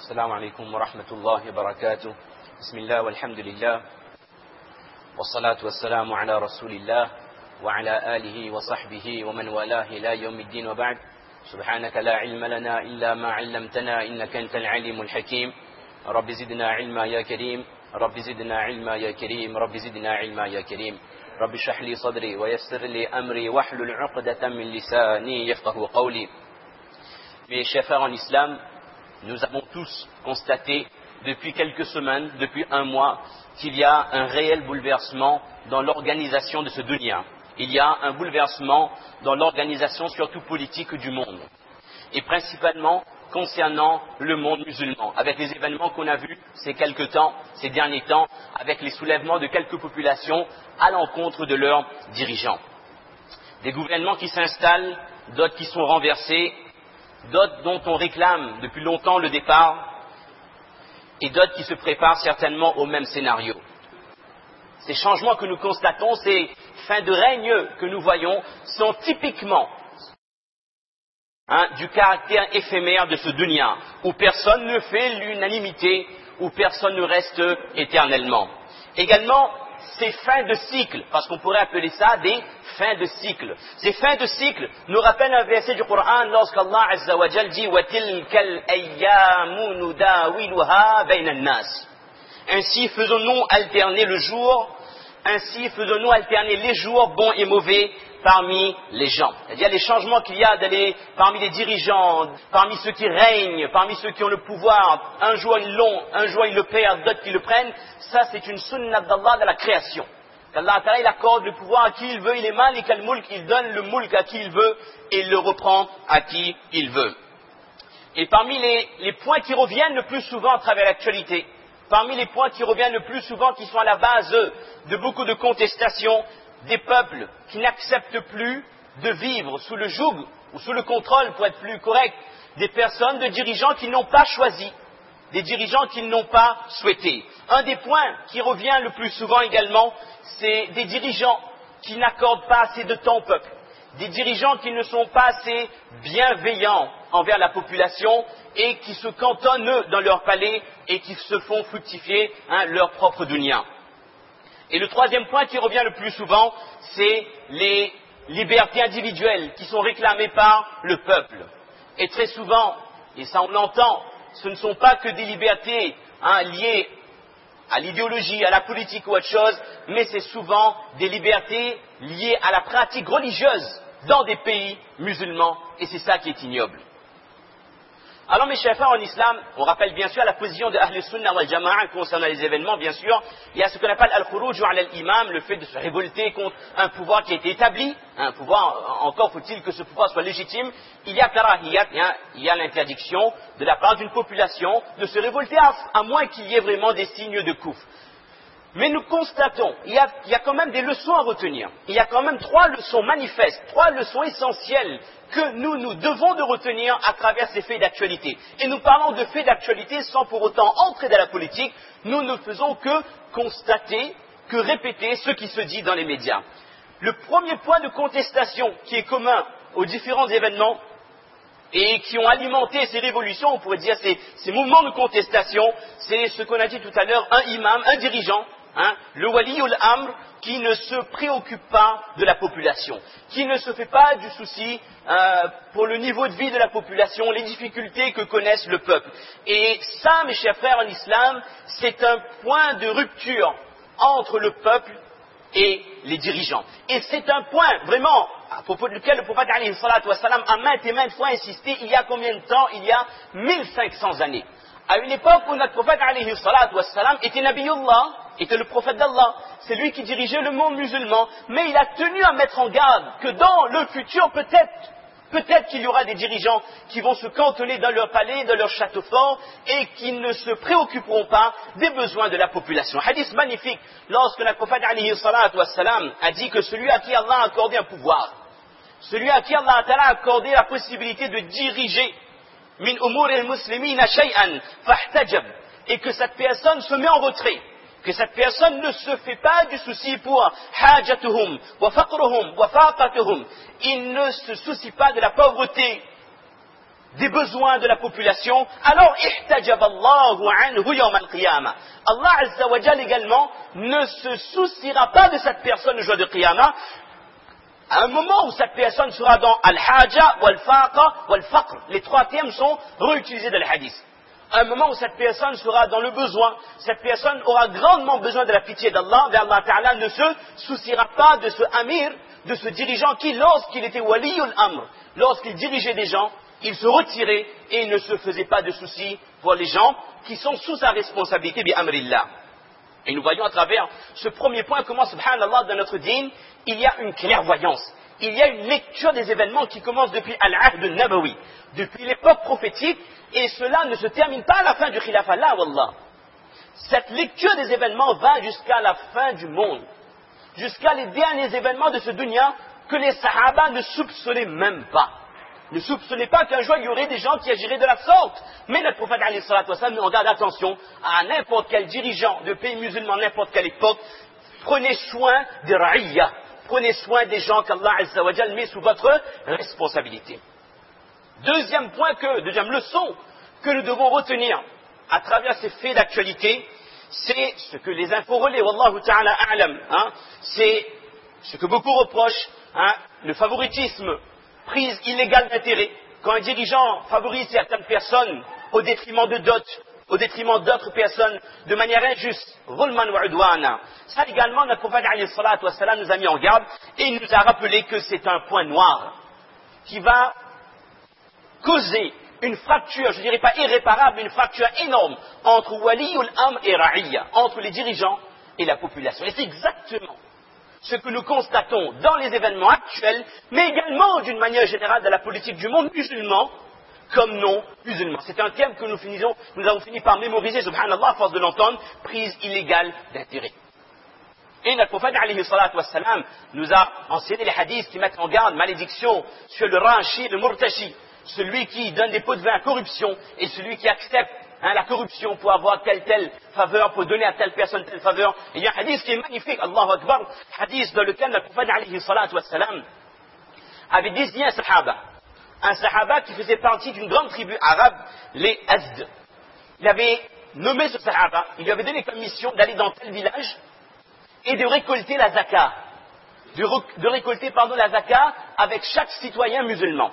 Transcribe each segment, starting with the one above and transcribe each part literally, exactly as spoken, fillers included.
السلام عليكم ورحمة الله وبركاته. بسم الله والحمد لله والصلاة والسلام على رسول الله وعلى آله وصحبه ومن والاه إلى يوم الدين وبعد. سبحانك لا علم لنا إلا ما علمتنا إنك أنت العليم الحكيم. رب زدنا علما يا كريم، رب زدنا علما يا كريم، رب زدنا علما يا كريم. رب اشرح لي صدري ويسر لي أمري واحلل عقدة من لساني يفقهوا قولي. Mes chers frères en islam, nous avons tous constaté depuis quelques semaines, depuis un mois, qu'il y a un réel bouleversement dans l'organisation de ce dunya. Il y a un bouleversement dans l'organisation surtout politique du monde. Et principalement concernant le monde musulman, avec les événements qu'on a vus ces quelques temps, ces derniers temps, avec les soulèvements de quelques populations à l'encontre de leurs dirigeants. Des gouvernements qui s'installent, d'autres qui sont renversés, d'autres dont on réclame depuis longtemps le départ, et d'autres qui se préparent certainement au même scénario. Ces changements que nous constatons, ces fins de règne que nous voyons, sont typiquement hein, du caractère éphémère de ce dunya, où personne ne fait l'unanimité, où personne ne reste éternellement. Également, ces fins de cycle, parce qu'on pourrait appeler ça des fins de cycle. Ces fins de cycle nous rappellent un verset du Coran lorsqu'Allah Azza wa Jal dit وَتِلْكَ الْأَيَّامُ نُدَاوِلُهَا بَيْنَ النَّاسِ. Ainsi faisons-nous alterner le jour, ainsi faisons-nous alterner les jours bons et mauvais parmi les gens. C'est-à-dire les changements qu'il y a d'aller parmi les dirigeants, parmi ceux qui règnent, parmi ceux qui ont le pouvoir, un jour ils l'ont, un jour ils le perdent, d'autres qui le prennent, ça c'est une sunnah d'Allah de la création. Qu'Allah Ta'ala il accorde le pouvoir à qui il veut, il est mal et qu'al mulk il donne le mulk à qui il veut et il le reprend à qui il veut. Et parmi les, les points qui reviennent le plus souvent à travers l'actualité, parmi les points qui reviennent le plus souvent, qui sont à la base de beaucoup de contestations, des peuples qui n'acceptent plus de vivre sous le joug ou sous le contrôle, pour être plus correct, des personnes, de dirigeants qui n'ont pas choisi, des dirigeants qui n'ont pas souhaité. Un des points qui revient le plus souvent également, c'est des dirigeants qui n'accordent pas assez de temps au peuple, des dirigeants qui ne sont pas assez bienveillants envers la population et qui se cantonnent eux dans leur palais et qui se font fructifier hein, leur propre dunya. Et le troisième point qui revient le plus souvent, c'est les libertés individuelles qui sont réclamées par le peuple. Et très souvent, et ça on l'entend, ce ne sont pas que des libertés hein, liées à l'idéologie, à la politique ou autre chose, mais c'est souvent des libertés liées à la pratique religieuse dans des pays musulmans, et c'est ça qui est ignoble. Alors mes chers frères en islam, on rappelle bien sûr la position de Ahl Sunnah wal Jama'a concernant les événements, bien sûr. Il y a ce qu'on appelle al-khuruj ala al-imam, le fait de se révolter contre un pouvoir qui a été établi, un pouvoir, encore faut-il que ce pouvoir soit légitime. Il y a karahiyat, il y a l'interdiction de la part d'une population de se révolter à, à moins qu'il y ait vraiment des signes de koufr. Mais nous constatons, il y, a, il y a quand même des leçons à retenir. Il y a quand même trois leçons manifestes, trois leçons essentielles que nous, nous devons de retenir à travers ces faits d'actualité. Et nous parlons de faits d'actualité sans pour autant entrer dans la politique. Nous ne faisons que constater, que répéter ce qui se dit dans les médias. Le premier point de contestation qui est commun aux différents événements et qui ont alimenté ces révolutions, on pourrait dire ces, ces mouvements de contestation, c'est ce qu'on a dit tout à l'heure, un imam, un dirigeant, hein, le wali ou l'amr, qui ne se préoccupe pas de la population, qui ne se fait pas du souci euh, pour le niveau de vie de la population, les difficultés que connaissent le peuple. Et ça, mes chers frères en islam, c'est un point de rupture entre le peuple et les dirigeants. Et c'est un point vraiment à propos duquel le prophète alayhi salatu wassalam a maintes et maintes fois insisté il y a combien de temps? Il y a mille cinq cents années. À une époque où notre prophète alayhi salatu wassalam était Nabiyullah, était le prophète d'Allah, c'est lui qui dirigeait le monde musulman, mais il a tenu à mettre en garde que dans le futur, peut-être, peut-être qu'il y aura des dirigeants qui vont se cantonner dans leur palais, dans leur château fort, et qui ne se préoccuperont pas des besoins de la population. Hadith magnifique, lorsque notre prophète alayhi salatu wassalam a dit que celui à qui Allah a accordé un pouvoir, celui à qui Allah a accordé la possibilité de diriger min umur al-muslimina shay'an fahtajab, et que cette personne se met en retrait, que cette personne ne se fait pas du souci pour hajatuhum wa faqruhum wa faqatuhum, il ne se soucie pas de la pauvreté des besoins de la population, alors ihtajab Allahu anhu yawm al-qiyamah. Allah Azza wa Jal également ne se souciera pas de cette personne le jour de Qiyamah, à un moment où cette personne sera dans al-haja, wal-faqa, wal-faqr. Les trois termes sont réutilisés dans le hadith. À un moment où cette personne sera dans le besoin, cette personne aura grandement besoin de la pitié d'Allah, et Allah Ta'ala ne se souciera pas de ce amir, de ce dirigeant qui, lorsqu'il était waliyul amr, lorsqu'il dirigeait des gens, il se retirait et il ne se faisait pas de soucis pour les gens qui sont sous sa responsabilité, bi amrillah. Et nous voyons à travers ce premier point comment, subhanallah, dans notre dîn, il y a une clairvoyance. Il y a une lecture des événements qui commence depuis Al-Ahd al-Nabawi, depuis l'époque prophétique, et cela ne se termine pas à la fin du khilafah, là, wallah. Cette lecture des événements va jusqu'à la fin du monde, jusqu'à les derniers événements de ce dunya que les sahaba ne soupçonnaient même pas. Ne soupçonnez pas qu'un jour il y aurait des gens qui agiraient de la sorte. Mais notre prophète alayhi salatu wassalam nous regarde attention à n'importe quel dirigeant de pays musulman, n'importe quelle époque. Prenez soin des ra'iyya. Prenez soin des gens qu'Allah Azza wa Jal met sous votre responsabilité. Deuxième point que, deuxième leçon que nous devons retenir à travers ces faits d'actualité, c'est ce que les infos relais, wallahu ta'ala a'lam, hein, c'est ce que beaucoup reprochent, hein, le favoritisme, prise illégale d'intérêt, quand un dirigeant favorise certaines personnes au détriment de d'autres, au détriment d'autres personnes, de manière injuste, zulman wa udwana. Ça également, notre prophète alayhi salatu wassalam nous a mis en garde et il nous a rappelé que c'est un point noir qui va causer une fracture, je ne dirais pas irréparable, mais une fracture énorme entre waliyul amr et ra'iyya, entre les dirigeants et la population. Et c'est exactement ce que nous constatons dans les événements actuels, mais également d'une manière générale dans la politique du monde musulman comme non musulman. C'est un terme que nous, finissons, nous avons fini par mémoriser, subhanallah, à force de l'entendre, prise illégale d'intérêt. Et notre prophète alayhi salatu wassalam nous a enseigné les hadiths qui mettent en garde malédiction sur le rachi, le murtashi, celui qui donne des pots de vin à corruption et celui qui accepte Hein, la corruption pour avoir telle telle faveur, pour donner à telle personne telle faveur. Et il y a un hadith qui est magnifique, Allahu Akbar, hadith dans lequel le prophète alayhi salatu wassalam avait désigné un sahaba, un sahaba qui faisait partie d'une grande tribu arabe, les Azd. Il avait nommé ce sahaba, il lui avait donné comme mission d'aller dans tel village et de récolter la zakat, de, de récolter pardon, la zakat avec chaque citoyen musulman.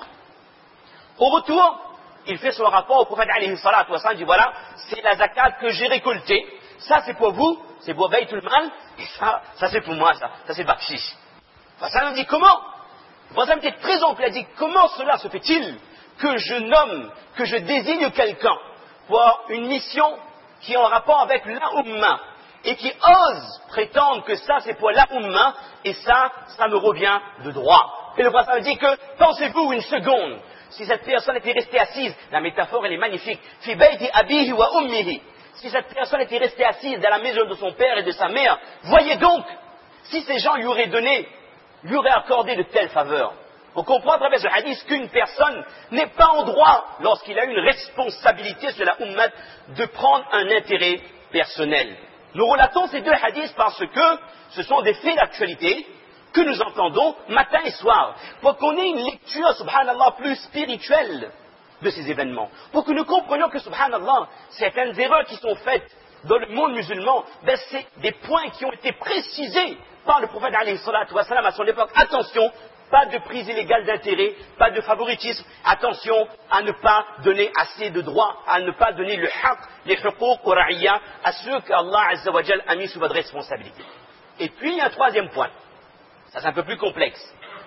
Au retour, il fait son rapport au prophète alayhi salatu wa sallam, il dit voilà, c'est la zakat que j'ai récoltée, ça c'est pour vous, c'est pour Baytul Mal, et ça, ça c'est pour moi, ça, ça c'est Bakshish. Le prophète dit comment? Le prophète était très ample, il a dit comment cela se fait-il que je nomme, que je désigne quelqu'un pour une mission qui est en rapport avec la Ummah et qui ose prétendre que ça c'est pour la Ummah et ça, ça me revient de droit. Et le prophète dit que pensez-vous une seconde, si cette personne était restée assise, la métaphore elle est magnifique, fi bayti abihi wa ummihi, si cette personne était restée assise dans la maison de son père et de sa mère, voyez donc, si ces gens lui auraient donné, lui auraient accordé de telles faveurs. On comprend à travers ce hadith qu'une personne n'est pas en droit, lorsqu'il a une responsabilité sur la ummat, de prendre un intérêt personnel. Nous relatons ces deux hadiths parce que ce sont des faits d'actualité que nous entendons matin et soir, pour qu'on ait une lecture, subhanallah, plus spirituelle de ces événements, pour que nous comprenions que, subhanallah, certaines erreurs qui sont faites dans le monde musulman, ben c'est des points qui ont été précisés par le prophète alayhi salatu wa sallam à son époque. Attention, pas de prise illégale d'intérêt, pas de favoritisme, attention à ne pas donner assez de droits, à ne pas donner le haqq, les huquq au ra'iyya, à ceux qu'Allah Azza wa Jal a mis sous votre responsabilité. Et puis, il y a un troisième point. Ça, c'est un peu plus complexe.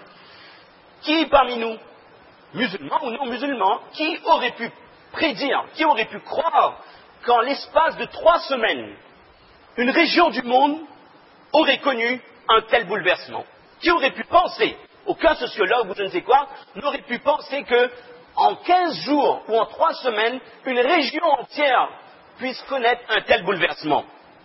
Qui parmi nous, musulmans ou non musulmans, qui aurait pu prédire, qui aurait pu croire qu'en l'espace de trois semaines, une région du monde aurait connu un tel bouleversement? Qui aurait pu penser, aucun sociologue ou je ne sais quoi, n'aurait pu penser que en quinze jours ou en trois semaines, une région entière puisse connaître un tel bouleversement?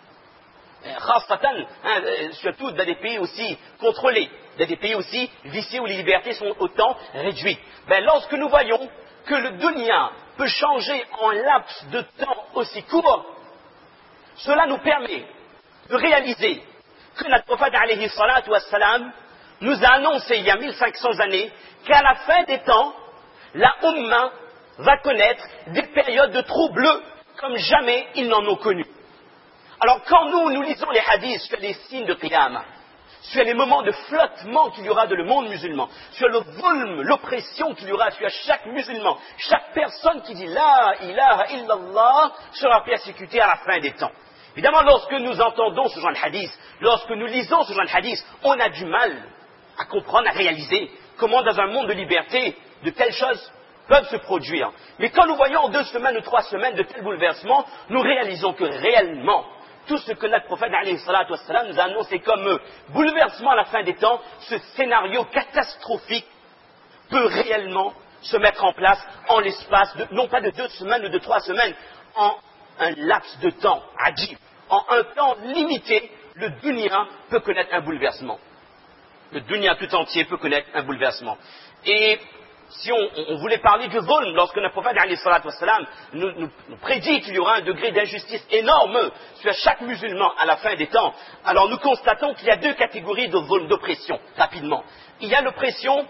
Khasatan, hein, surtout dans des pays aussi contrôlés, dans des pays aussi viciés où les libertés sont autant réduites. Ben, lorsque nous voyons que le dunya peut changer en laps de temps aussi court, cela nous permet de réaliser que notre prophète alayhi salatu wassalam nous a annoncé il y a mille cinq cents années qu'à la fin des temps, la Ummah va connaître des périodes de troubles comme jamais ils n'en ont connu. Alors quand nous, nous lisons les hadiths sur les signes de Qiyamah, sur les moments de flottement qu'il y aura dans le monde musulman, sur le zulm, l'oppression qu'il y aura sur chaque musulman, chaque personne qui dit La ilaha illallah sera persécutée à la fin des temps. Évidemment, lorsque nous entendons ce genre de hadith, lorsque nous lisons ce genre de hadith, on a du mal à comprendre, à réaliser comment dans un monde de liberté, de telles choses peuvent se produire. Mais quand nous voyons en deux semaines ou trois semaines de tels bouleversements, nous réalisons que réellement, tout ce que notre prophète alayhi salatu wassalam, nous a annoncé comme bouleversement à la fin des temps, ce scénario catastrophique peut réellement se mettre en place en l'espace, de, non pas de deux semaines ou de trois semaines, en un laps de temps adjib. En un temps limité, le dunya peut connaître un bouleversement. Le dunya tout entier peut connaître un bouleversement. Et si on, on voulait parler du zulm, lorsque le prophète alayhi salatu wassalam nous, nous, nous prédit qu'il y aura un degré d'injustice énorme sur chaque musulman à la fin des temps, alors nous constatons qu'il y a deux catégories de zulm, d'oppression, rapidement. Il y a l'oppression,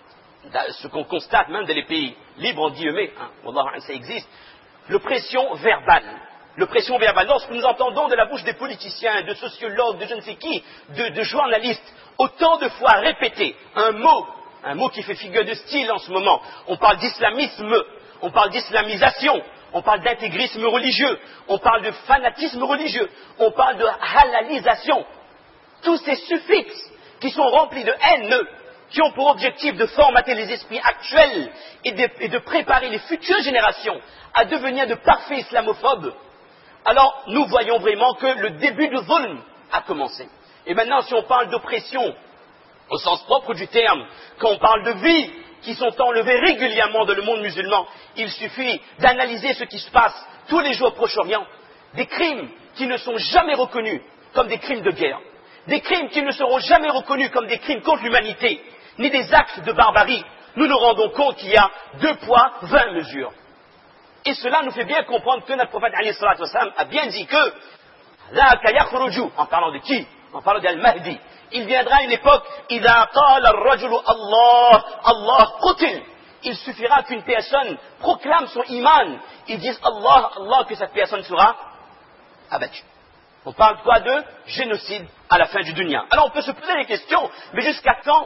ce qu'on constate même dans les pays libres, en guillemets, hein, wallah, ça existe, l'oppression verbale. L'oppression verbale. Lorsque nous entendons de la bouche des politiciens, de sociologues, de je ne sais qui, de, de journalistes, autant de fois répéter un mot, un mot qui fait figure de style en ce moment, on parle d'islamisme, on parle d'islamisation, on parle d'intégrisme religieux, on parle de fanatisme religieux, on parle de halalisation. Tous ces suffixes qui sont remplis de haine, qui ont pour objectif de formater les esprits actuels et de, et de préparer les futures générations à devenir de parfaits islamophobes, alors nous voyons vraiment que le début du zulm a commencé. Et maintenant, si on parle d'oppression au sens propre du terme, quand on parle de vies qui sont enlevées régulièrement dans le monde musulman, il suffit d'analyser ce qui se passe tous les jours au Proche-Orient, des crimes qui ne sont jamais reconnus comme des crimes de guerre, des crimes qui ne seront jamais reconnus comme des crimes contre l'humanité, ni des actes de barbarie. Nous nous rendons compte qu'il y a deux poids, vingt mesures. Et cela nous fait bien comprendre que notre prophète alayhi salatu wassalam a bien dit que la kayakhruju, en parlant de qui? En parlant d'Al-Mahdi. Il viendra une époque, idha qala ar-rajulu Allah, Allah qutil. Il suffira qu'une personne proclame son iman, ils disent Allah, Allah, que cette personne sera abattue. On parle quoi de génocide à la fin du dunya. Alors on peut se poser des questions, mais jusqu'à quand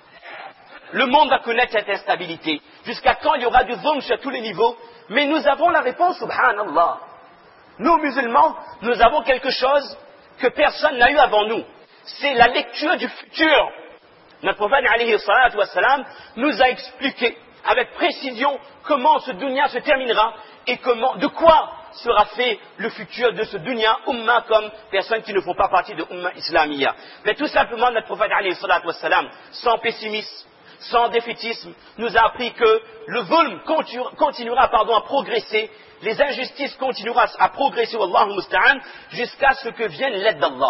le monde va connaître cette instabilité? Jusqu'à quand il y aura du zulm sur tous les niveaux? Mais nous avons la réponse, subhanallah. Nous, musulmans, nous avons quelque chose que personne n'a eu avant nous. C'est la lecture du futur. Notre prophète, alayhi salatu wassalam, nous a expliqué avec précision comment ce dunya se terminera et comment, de quoi sera fait le futur de ce dunya, umma comme personnes qui ne font pas partie de umma islamiyya. Mais tout simplement, notre prophète, alayhi salatu wassalam, sans pessimisme, sans défaitisme, nous a appris que le zulm continuera pardon, à progresser, les injustices continueront à progresser, wallahu musta'an, jusqu'à ce que vienne l'aide d'Allah.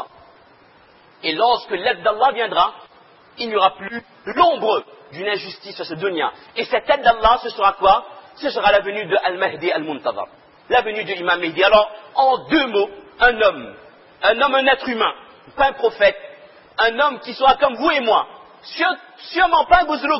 Et lorsque l'aide d'Allah viendra, il n'y aura plus l'ombre d'une injustice sur ce dunya. Et cette aide d'Allah, ce sera quoi? Ce sera la venue de Al-Mahdi Al-Muntazar, la venue de l'imam Mahdi. Alors, en deux mots, un homme, un homme, un être humain, pas un prophète, un homme qui sera comme vous et moi, sûrement pas un bouzlouk.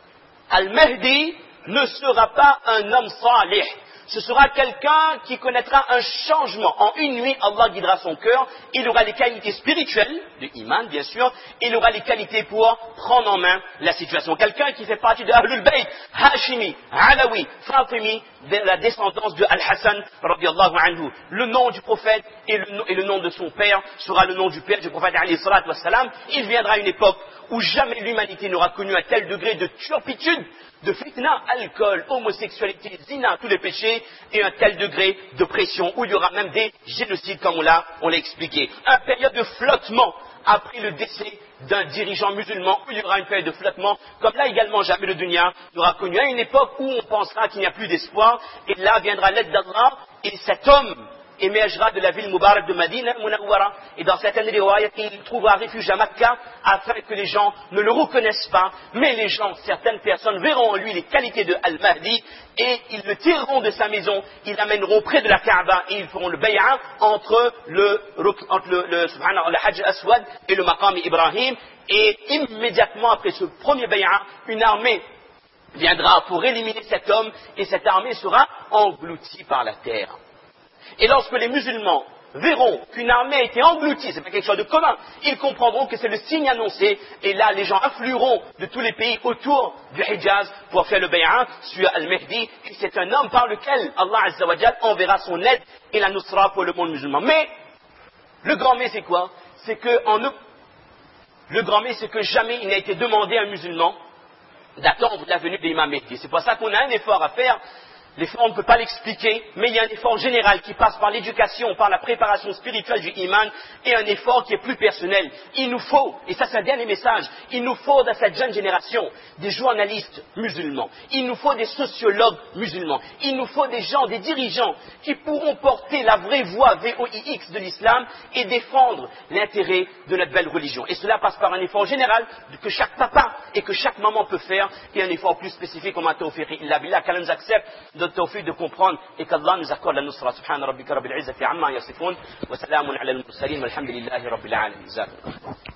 Al-Mahdi ne sera pas un homme salih. Ce sera quelqu'un qui connaîtra un changement. En une nuit, Allah guidera son cœur. Il aura les qualités spirituelles, de iman bien sûr, il aura les qualités pour prendre en main la situation. Quelqu'un qui fait partie de Ahlul Bayt, Hashimi, Alawi, Fatimi, de la descendance de Al-Hassan, radiyallahu anhu. Le nom du prophète et le, et le nom de son père sera le nom du père du prophète, alayhi salatu wassalam. Il viendra une époque où jamais l'humanité n'aura connu un tel degré de turpitude, de fitna, alcool, homosexualité, zina, tous les péchés, et un tel degré de pression, où il y aura même des génocides, comme on l'a, on l'a expliqué. Une période de flottement après le décès d'un dirigeant musulman, où il y aura une période de flottement, comme là également jamais le dunya n'aura connu. À une époque où on pensera qu'il n'y a plus d'espoir, et là viendra l'aide d'Allah, et cet homme émergera de la ville Moubarak de Madina, Munawwara, et dans certaines riwayat, il trouvera refuge à Makkah, afin que les gens ne le reconnaissent pas, mais les gens, certaines personnes verront en lui les qualités de Al-Mahdi, et ils le tireront de sa maison, ils l'amèneront près de la Kaaba, et ils feront le bay'a entre le, entre le, le, subhanallah, le Hajj Aswad et le Maqam Ibrahim, et immédiatement après ce premier bay'a, une armée viendra pour éliminer cet homme et cette armée sera engloutie par la terre. Et lorsque les musulmans verront qu'une armée a été engloutie, c'est pas quelque chose de commun, ils comprendront que c'est le signe annoncé, et là les gens afflueront de tous les pays autour du Hijaz pour faire le bay'at sur Al-Mahdi, et c'est un homme par lequel Allah Azza wa Jal enverra son aide et la nusra pour le monde musulman. Mais, le grand mais c'est quoi? C'est que en le grand mais c'est que jamais il n'a été demandé à un musulman d'attendre la venue de l'imam Mahdi. C'est pour ça qu'on a un effort à faire. L'effort, on ne peut pas l'expliquer, mais il y a un effort général qui passe par l'éducation, par la préparation spirituelle du iman, et un effort qui est plus personnel. Il nous faut, et ça c'est un dernier message, il nous faut dans cette jeune génération des journalistes musulmans, il nous faut des sociologues musulmans, il nous faut des gens, des dirigeants qui pourront porter la vraie voix V O I X de l'islam et défendre l'intérêt de notre belle religion. Et cela passe par un effort général que chaque papa et que chaque maman peut faire, et un effort plus spécifique comme un tawfiq illa billah, qu'Allah nous accepte de tawfiq de comprendre et qu'Allah nous accorde la nusra. Subhana rabbika rabbil izzati amma yasifun wa salamun ala al-mursalin walhamdulillahi rabbil alamin.